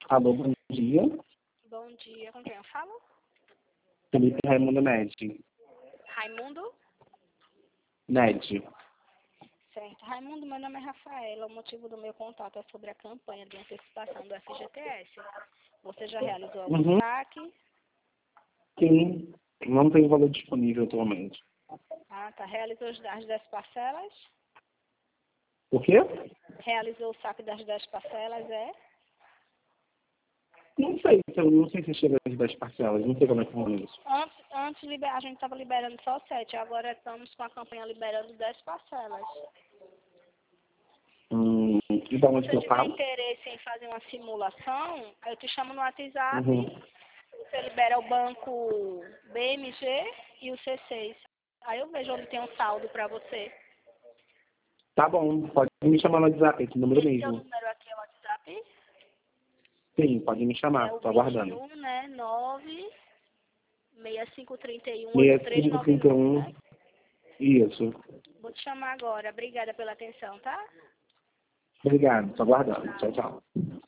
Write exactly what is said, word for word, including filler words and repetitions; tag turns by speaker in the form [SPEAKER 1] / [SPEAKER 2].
[SPEAKER 1] Alô, bom dia.
[SPEAKER 2] Bom dia, com quem eu falo?
[SPEAKER 1] Felipe Raimundo Ned.
[SPEAKER 2] Raimundo?
[SPEAKER 1] Ned.
[SPEAKER 2] Certo. Raimundo, meu nome é Rafaela. O motivo do meu contato é sobre a campanha de antecipação do F G T S. Você já realizou algum
[SPEAKER 1] Uhum.
[SPEAKER 2] saque?
[SPEAKER 1] Sim, não tem valor disponível atualmente.
[SPEAKER 2] Ah, tá. Realizou as as dez parcelas?
[SPEAKER 1] O quê?
[SPEAKER 2] Realizou o saque das dez parcelas, é?
[SPEAKER 1] Não sei, eu não sei se chega às dez parcelas, não sei como é que funciona isso.
[SPEAKER 2] Antes, antes liber- a gente estava liberando só sete, agora estamos com a campanha liberando dez parcelas.
[SPEAKER 1] Hum, e
[SPEAKER 2] Se
[SPEAKER 1] da onde que
[SPEAKER 2] você
[SPEAKER 1] eu
[SPEAKER 2] tiver
[SPEAKER 1] falo?
[SPEAKER 2] interesse em fazer uma simulação, eu te chamo no WhatsApp.
[SPEAKER 1] Uhum.
[SPEAKER 2] Você libera o banco B M G e o C seis. Aí eu vejo onde tem um saldo para você.
[SPEAKER 1] Tá bom, pode me chamar no WhatsApp, esse número
[SPEAKER 2] Esse seu
[SPEAKER 1] mesmo.
[SPEAKER 2] número aqui é o WhatsApp.
[SPEAKER 1] Sim, pode me
[SPEAKER 2] É
[SPEAKER 1] chamar,
[SPEAKER 2] o
[SPEAKER 1] tô
[SPEAKER 2] vinte e
[SPEAKER 1] aguardando.
[SPEAKER 2] um, né? nove seis cinco três um oito três
[SPEAKER 1] seis cinco
[SPEAKER 2] nove
[SPEAKER 1] trinta e
[SPEAKER 2] nove,
[SPEAKER 1] um,
[SPEAKER 2] né?
[SPEAKER 1] isso.
[SPEAKER 2] Vou te chamar agora. Obrigada pela atenção, tá?
[SPEAKER 1] Obrigado, tô aguardando. Tchau,
[SPEAKER 2] Tchau.
[SPEAKER 1] tchau.